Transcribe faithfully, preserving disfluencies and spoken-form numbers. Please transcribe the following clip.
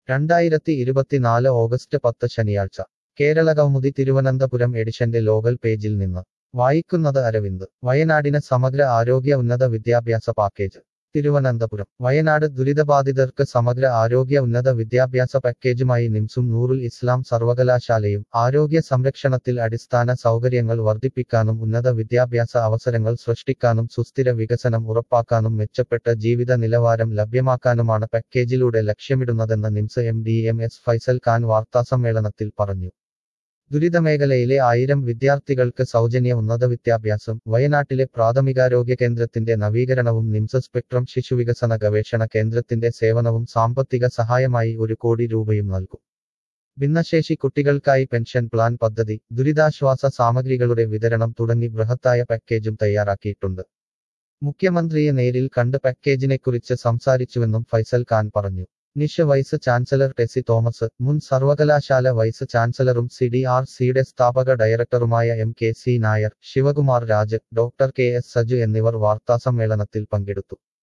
രണ്ടായിരത്തി ഇരുപത്തിനാല് ഓഗസ്റ്റ് പത്ത് ശനിയാഴ്ച കേരള കൗമുദി തിരുവനന്തപുരം എഡിഷന്റെ ലോകൽ പേജിൽ നിന്ന് വായിക്കുന്നത് അരവിന്ദ് വയനാടിന് സമഗ്ര ആരോഗ്യ ഉന്നത വിദ്യാഭ്യാസ പാക്കേജ് തിരുവനന്തപുരം വയനാട് ദുരിതബാധിതർക്ക് സമഗ്ര ആരോഗ്യ ഉന്നത വിദ്യാഭ്യാസ പാക്കേജുമായി നിംസും നൂറുൽ ഇസ്ലാം സർവകലാശാലയും ആരോഗ്യ സംരക്ഷണത്തിൽ അടിസ്ഥാന സൗകര്യങ്ങൾ വർദ്ധിപ്പിക്കാനും ഉന്നത വിദ്യാഭ്യാസ അവസരങ്ങൾ സൃഷ്ടിക്കാനും സുസ്ഥിര വികസനം ഉറപ്പാക്കാനും മെച്ചപ്പെട്ട ജീവിത നിലവാരം ലഭ്യമാക്കാനുമാണ് പാക്കേജിലൂടെ ലക്ഷ്യമിടുന്നതെന്ന് NIMS M D M S Faisal Khan വാർത്താസമ്മേളനത്തിൽ പറഞ്ഞു. ദുരിതമേഖലയിലെ ആയിരം വിദ്യാർത്ഥികൾക്ക് സൗജന്യ ഉന്നത വിദ്യാഭ്യാസം, വയനാട്ടിലെ പ്രാഥമികാരോഗ്യ കേന്ദ്രത്തിന്റെ നവീകരണവും നിംസ് സ്പെക്ട്രം ശിശുവികസന ഗവേഷണ കേന്ദ്രത്തിന്റെ സേവനവും സാമ്പത്തിക സഹായമായി ഒരു കോടി രൂപയും നൽകും. ഭിന്നശേഷി കുട്ടികൾക്കായി പെൻഷൻ പ്ലാൻ പദ്ധതി, ദുരിതാശ്വാസ സാമഗ്രികളുടെ വിതരണം തുടങ്ങി ബൃഹത്തായ പാക്കേജും തയ്യാറാക്കിയിട്ടുണ്ട്. മുഖ്യമന്ത്രിയെ നേരിൽ കണ്ട് പാക്കേജിനെക്കുറിച്ച് സംസാരിച്ചുവെന്നും ഫൈസൽ ഖാൻ പറഞ്ഞു. NISH vice chancellor Tessy Thomas, മുൻ സർവകലാശാല വൈസ് ചാൻസലറും സി ഡി ആർ സിയുടെ സ്ഥാപക ഡയറക്ടറുമായ M K C Nair, Sivakumar Raj, doctor K S Saju എന്നിവർ വാർത്താസമ്മേളനത്തിൽ പങ്കെടുത്തു.